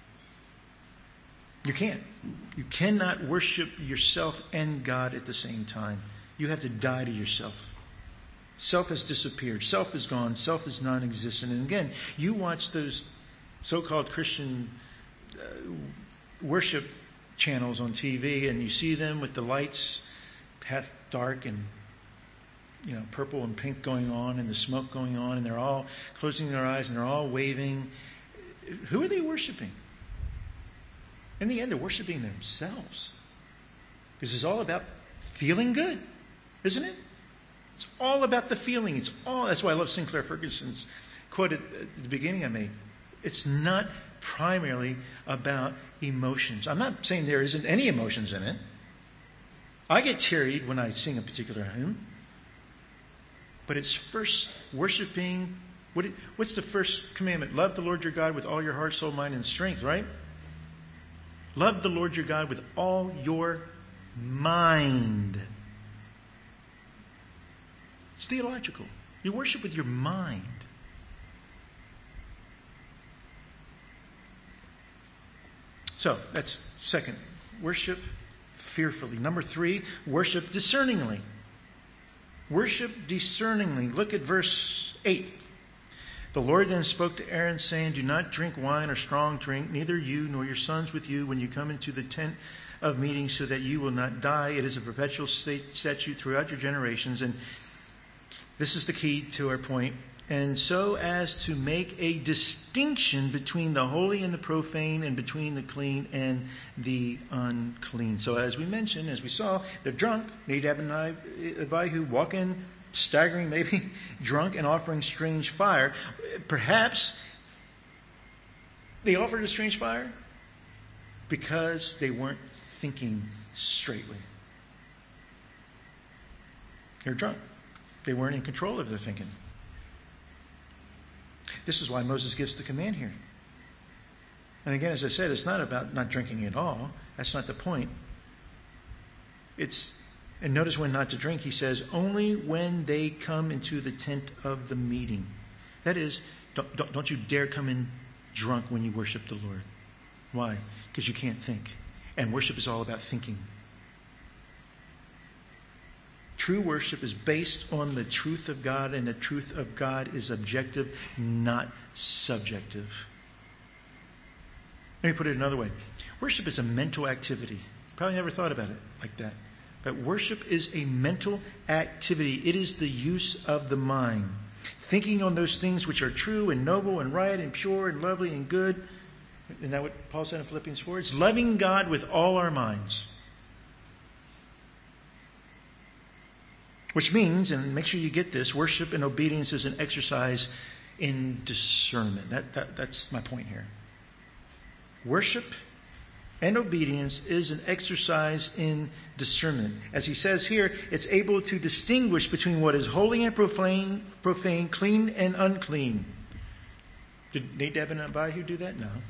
You can't. You cannot worship yourself and God at the same time. You have to die to yourself. Self has disappeared. Self is gone. Self is non-existent. And again, you watch those so-called Christian worship channels on TV, and you see them with the lights half dark and purple and pink going on, and the smoke going on, and they're all closing their eyes and they're all waving. Who are they worshiping? In the end, they're worshiping themselves. Because it's all about feeling good, isn't it? It's all about the feeling. That's why I love Sinclair Ferguson's quote at the beginning I made. It's not primarily about emotions. I'm not saying there isn't any emotions in it. I get teary when I sing a particular hymn. But it's first worshiping. What's the first commandment? Love the Lord your God with all your heart, soul, mind, and strength, right? Love the Lord your God with all your mind. It's theological. You worship with your mind. So, that's second. Worship fearfully. Number 3, worship discerningly. Worship discerningly. Look at verse 8. The Lord then spoke to Aaron, saying, do not drink wine or strong drink, neither you nor your sons with you, when you come into the tent of meeting, so that you will not die. It is a perpetual statute throughout your generations. And this is the key to our point. And so as to make a distinction between the holy and the profane, and between the clean and the unclean. So as we mentioned, as we saw, they're drunk. Nadab and Abihu walk in, staggering, maybe drunk, and offering strange fire. Perhaps they offered a strange fire because they weren't thinking straightly. They're drunk. They weren't in control of their thinking. This is why Moses gives the command here. And again, as I said, it's not about not drinking at all. That's not the point. And notice when not to drink, he says, only when they come into the tent of the meeting. That is, don't you dare come in drunk when you worship the Lord. Why? Because you can't think. And worship is all about thinking. True worship is based on the truth of God, and the truth of God is objective, not subjective. Let me put it another way. Worship is a mental activity. Probably never thought about it like that. But worship is a mental activity. It is the use of the mind. Thinking on those things which are true and noble and right and pure and lovely and good. Isn't that what Paul said in Philippians 4? It's loving God with all our minds. Which means, and make sure you get this, worship and obedience is an exercise in discernment. That's my point here. Worship and obedience is an exercise in discernment. As he says here, it's able to distinguish between what is holy and profane, clean and unclean. Did Nadab and Abihu do that? No.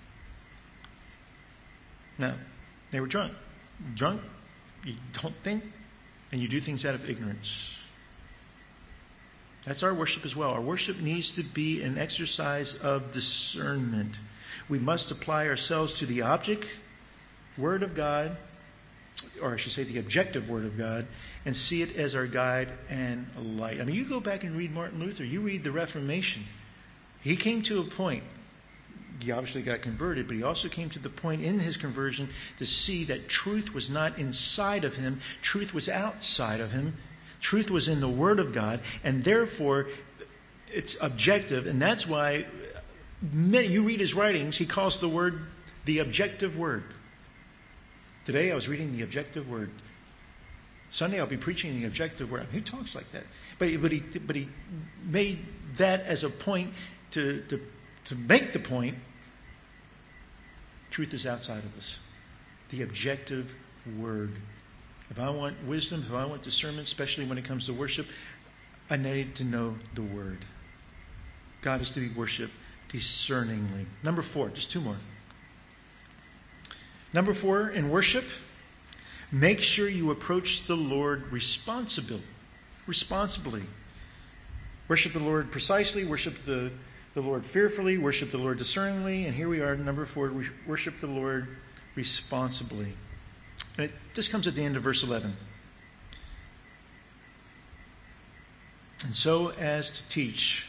No. They were drunk. Drunk, you don't think, and you do things out of ignorance. That's our worship as well. Our worship needs to be an exercise of discernment. We must apply ourselves to the object, Word of God, or I should say the objective Word of God, and see it as our guide and light. I mean, you go back and read Martin Luther, you read the Reformation. He came to a point, he obviously got converted, but he also came to the point in his conversion to see that truth was not inside of him, truth was outside of him, truth was in the Word of God, and therefore it's objective, and that's why you read his writings, he calls the Word the objective Word. Today I was reading the objective Word. Sunday I'll be preaching the objective Word. I mean, who talks like that? But he made that as a point to make the point. Truth is outside of us. The objective Word. If I want wisdom, if I want discernment, especially when it comes to worship, I need to know the Word. God is to be worshipped discerningly. Number 4, just 2 more. Number 4, in worship, make sure you approach the Lord responsibly. Worship the Lord precisely, worship the Lord fearfully, worship the Lord discerningly, and here we are, number 4, worship the Lord responsibly. And this comes at the end of verse 11. And so as to teach.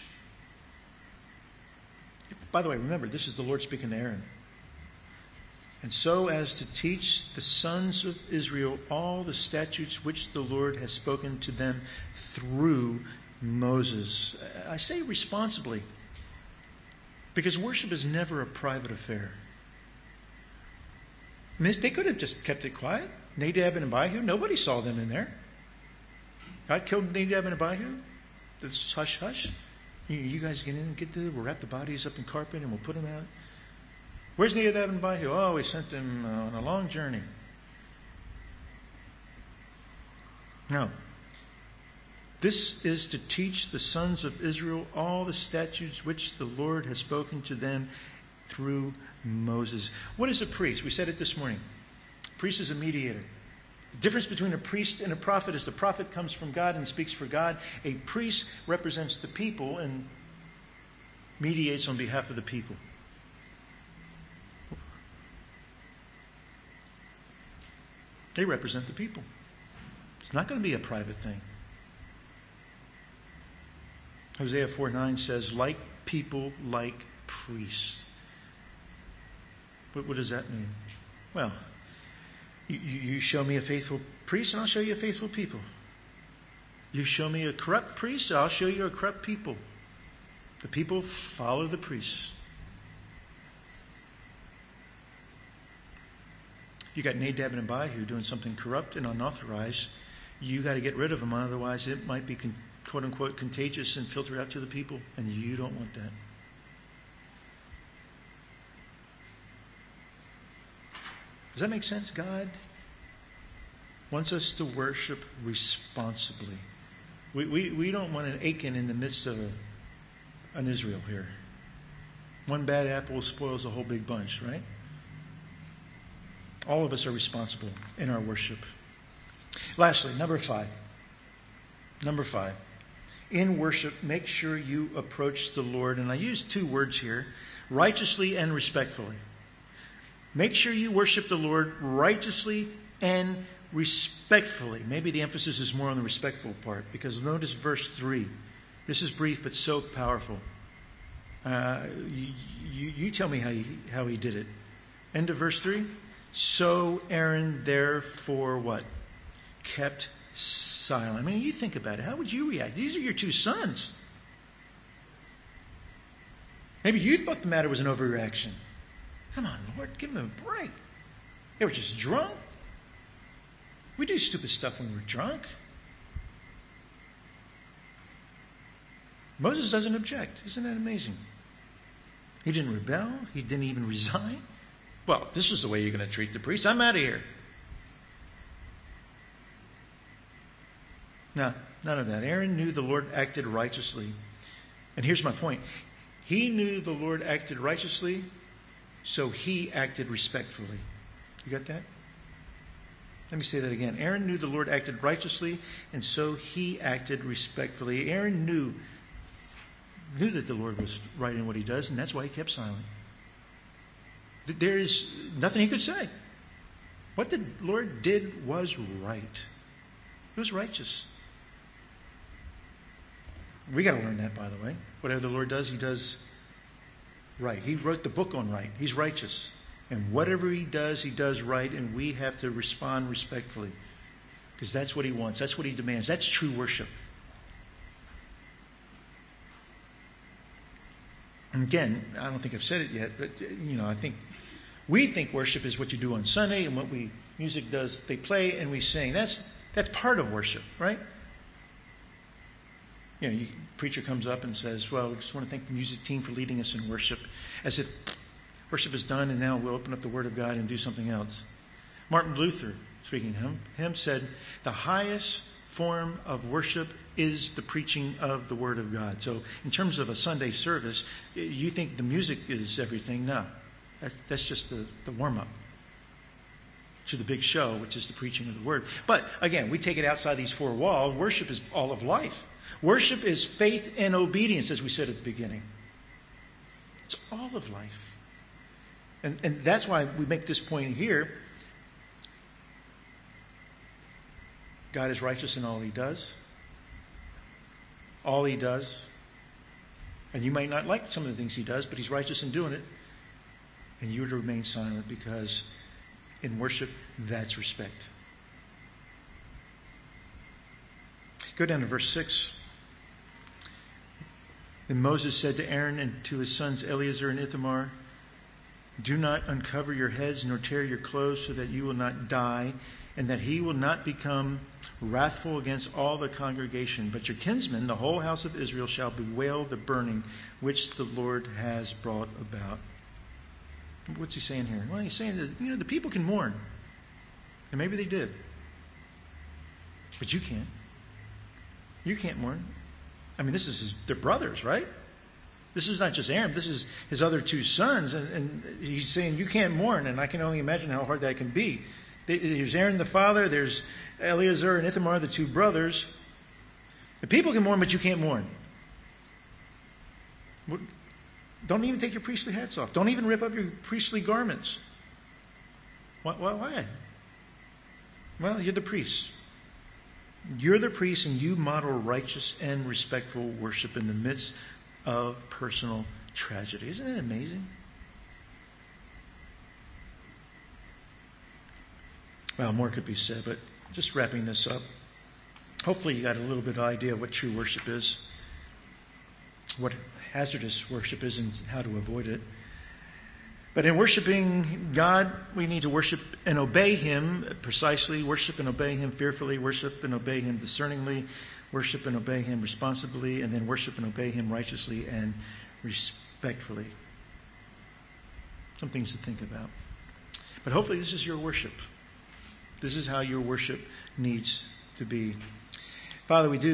By the way, remember, this is the Lord speaking to Aaron. And so as to teach the sons of Israel all the statutes which the Lord has spoken to them through Moses. I say responsibly, because worship is never a private affair. I mean, they could have just kept it quiet. Nadab and Abihu, nobody saw them in there. God killed Nadab and Abihu. It's hush, hush. You guys get in and we'll wrap the bodies up in carpet and we'll put them out. Where's Nadab and Abihu? Oh, we sent them on a long journey. No. This is to teach the sons of Israel all the statutes which the Lord has spoken to them through Moses. What is a priest? We said it this morning. A priest is a mediator. The difference between a priest and a prophet is the prophet comes from God and speaks for God. A priest represents the people and mediates on behalf of the people. They represent the people. It's not going to be a private thing. Hosea 4:9 says, like people, like priests. What does that mean? Well, you show me a faithful priest and I'll show you a faithful people. You show me a corrupt priest, I'll show you a corrupt people. The people follow the priests. You got Nadab and Abihu doing something corrupt and unauthorized. You got to get rid of them, otherwise it might be quote unquote contagious and filter out to the people, and you don't want that. Does that make sense? God wants us to worship responsibly. We don't want an Achan in the midst of an Israel here. One bad apple spoils a whole big bunch, right? All of us are responsible in our worship. Lastly, number 5. In worship, make sure you approach the Lord. And I use 2 words here, righteously and respectfully. Make sure you worship the Lord righteously and respectfully. Maybe the emphasis is more on the respectful part, because notice verse 3. This is brief but so powerful. You tell me how he did it. End of verse 3. So Aaron therefore what? Kept silent. I mean, you think about it. How would you react? These are your two sons. Maybe you thought the matter was an overreaction. Come on, Lord, give them a break. They were just drunk. We do stupid stuff when we're drunk. Moses doesn't object. Isn't that amazing? He didn't rebel. He didn't even resign. Well, if this is the way you're going to treat the priest, I'm out of here. No, none of that. Aaron knew the Lord acted righteously. And here's my point. He knew the Lord acted righteously, so he acted respectfully. You got that? Let me say that again. Aaron knew the Lord acted righteously, and so he acted respectfully. Aaron knew that the Lord was right in what he does, and that's why he kept silent. There is nothing he could say. What the Lord did was right. It was righteous. We got to learn that, by the way. Whatever the Lord does, he does right. He wrote the book on right. He's righteous. And whatever he does right, and we have to respond respectfully. Because that's what he wants. That's what he demands. That's true worship. And again, I don't think I've said it yet, but I think we think worship is what you do on Sunday, and what music does, they play and we sing. That's part of worship, right? Preacher comes up and says, well, we just want to thank the music team for leading us in worship. As if worship is done and now we'll open up the Word of God and do something else. Martin Luther, speaking of him, said, the highest form of worship is the preaching of the Word of God. So in terms of a Sunday service, you think the music is everything. No, that's just the warm-up to the big show, which is the preaching of the Word. But again, we take it outside these four walls. Worship is all of life. Worship is faith and obedience, as we said at the beginning. It's all of life. And that's why we make this point here. God is righteous in all he does. All he does. And you might not like some of the things he does, but he's righteous in doing it. And you are to remain silent, because in worship, that's respect. Go down to verse 6. And Moses said to Aaron and to his sons Eleazar and Ithamar, do not uncover your heads nor tear your clothes, so that you will not die, and that he will not become wrathful against all the congregation. But your kinsmen, the whole house of Israel, shall bewail the burning which the Lord has brought about. What's he saying here? Well, he's saying that the people can mourn. And maybe they did. But you can't. You can't mourn. I mean, this is their brothers, right? This is not just Aaron. This is his other two sons. And he's saying you can't mourn. And I can only imagine how hard that can be. There's Aaron the father. There's Eleazar and Ithamar, the two brothers. The people can mourn, but you can't mourn. Don't even take your priestly hats off. Don't even rip up your priestly garments. Why? Well, you're the priest. You're the priest, and you model righteous and respectful worship in the midst of personal tragedy. Isn't that amazing? Well, more could be said, but just wrapping this up. Hopefully you got a little bit of idea of what true worship is, what hazardous worship is, and how to avoid it. But in worshiping God, we need to worship and obey him precisely, worship and obey him fearfully, worship and obey him discerningly, worship and obey him responsibly, and then worship and obey him righteously and respectfully. Some things to think about. But hopefully this is your worship. This is how your worship needs to be. Father, we do